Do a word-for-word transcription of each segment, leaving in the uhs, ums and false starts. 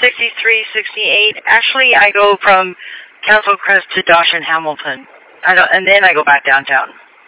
sixty-three sixty-eight. Actually, I go from Council Crest to Dawson Hamilton. I don't, and then I go back downtown.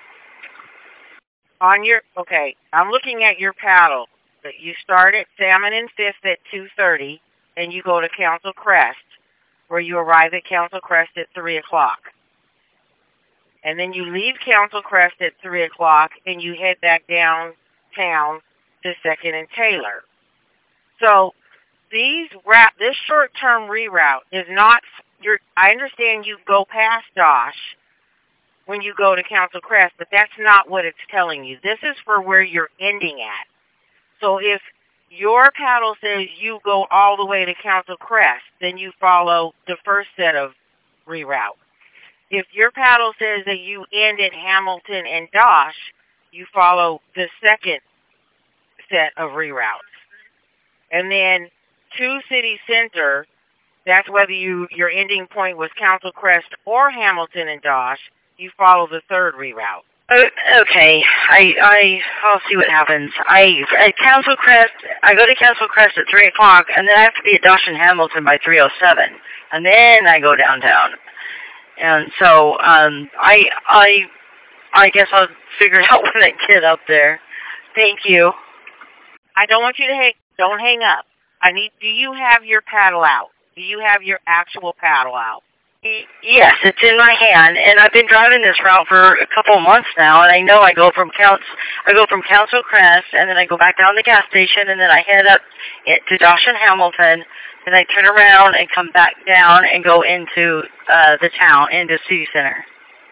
On your, okay, I'm looking at your paddle. You start at Salmon and Fifth at two thirty, and you go to Council Crest, where you arrive at Council Crest at three o'clock. And then you leave Council Crest at three o'clock, and you head back downtown to second and Taylor. So these route, this short-term reroute is not, your, I understand you go past Dosh when you go to Council Crest, but that's not what it's telling you. This is for where you're ending at. So if your paddle says you go all the way to Council Crest, then you follow the first set of reroute. If your paddle says that you end at Hamilton and Dosh, you follow the second set of reroutes. And then to City Center, that's whether you your ending point was Council Crest or Hamilton and Dosh, you follow the third reroute. Okay, I I I'll see what happens. I at Council Crest, I go to Council Crest at three o'clock, and then I have to be at Dosh and Hamilton by three o seven, and then I go downtown. And so um, I I I guess I'll figure it out when I get up there. Thank you. I don't want you to hang. Don't hang up. I need. Do you have your paddle out? Do you have your actual paddle out? Yes, it's in my hand, and I've been driving this route for a couple of months now, and I know I go from Counts, I go from Council Crest, and then I go back down to the gas station, and then I head up to Dawson Hamilton, then I turn around and come back down and go into uh, the town, into City Center.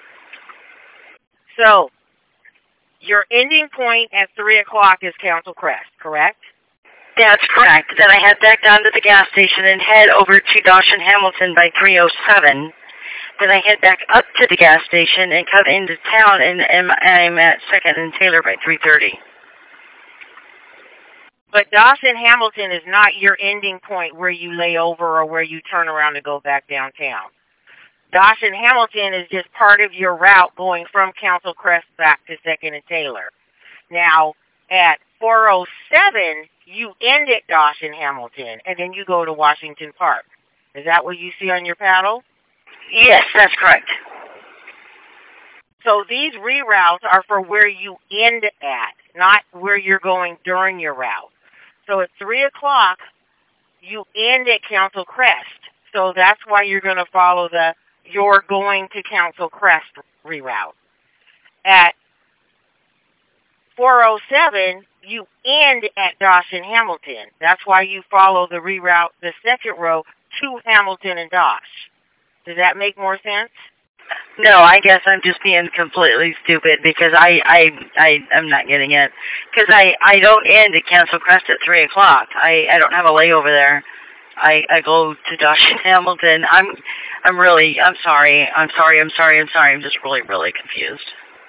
So, your ending point at three o'clock is Council Crest, correct? That's correct. Then I head back down to the gas station and head over to Dawson Hamilton by three oh seven. Then I head back up to the gas station and come into town, and, and I'm at second and Taylor by three thirty. But Dawson Hamilton is not your ending point where you lay over or where you turn around to go back downtown. Dawson Hamilton is just part of your route going from Council Crest back to second and Taylor. Now, at four oh seven, you end at Dawson Hamilton, and then you go to Washington Park. Is that what you see on your paddle? Yes, that's correct. So these reroutes are for where you end at, not where you're going during your route. So at three o'clock, you end at Council Crest. So that's why you're going to follow the you're going to Council Crest reroute. At four oh seven, you end at Dawson Hamilton. That's why you follow the reroute, the second row, to Hamilton and Dosh. Does that make more sense? No, I guess I'm just being completely stupid because I, I, I, I'm not getting it. Because I, I don't end at Council Crest at three o'clock. I, I don't have a layover there. I, I go to Dawson Hamilton. I'm, I'm really, I'm sorry. I'm sorry, I'm sorry, I'm sorry. I'm just really, really confused.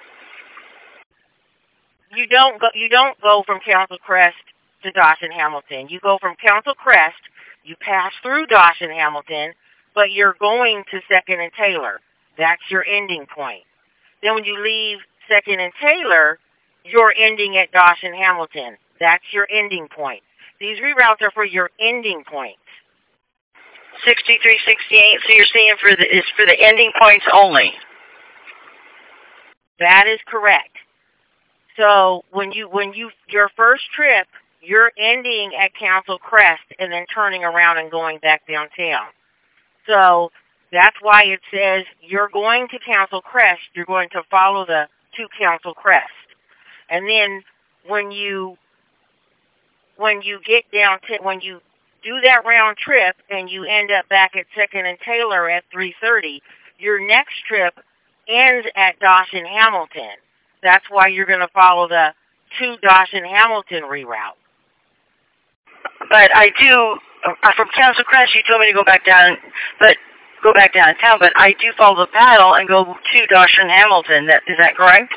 You don't go, you don't go from Council Crest to Dawson Hamilton. You go from Council Crest, you pass through Dawson Hamilton, but you're going to second and Taylor. That's your ending point. Then when you leave second and Taylor, you're ending at Dawson Hamilton. That's your ending point. These reroutes are for your ending points. sixty-three sixty-eight, so you're saying for the, it's for the ending points only. That is correct. So when you when you your first trip, you're ending at Council Crest and then turning around and going back downtown. So that's why it says you're going to Council Crest. You're going to follow the to Council Crest, and then when you when you get down to when you do that round trip and you end up back at Second and Taylor at three thirty, your next trip ends at Dawson Hamilton. That's why you're going to follow the to Dawson Hamilton reroute. But I do, uh, from Council Crest, you told me to go back down, but go back downtown, but I do follow the paddle and go to Dawson Hamilton. That, is that correct?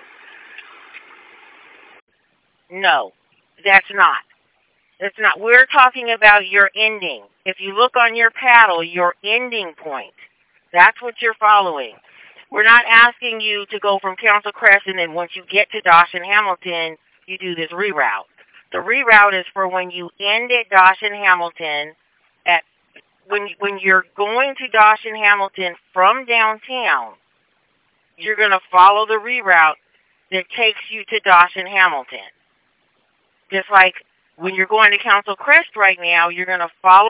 No, that's not. That's not. We're talking about your ending. If you look on your paddle, your ending point, that's what you're following. We're not asking you to go from Council Crest and then once you get to Dawson Hamilton, you do this reroute. The reroute is for when you end at Dawson Hamilton at when when you're going to Dawson Hamilton from downtown, you're going to follow the reroute that takes you to Dawson Hamilton. Just like when you're going to Council Crest right now, you're going to follow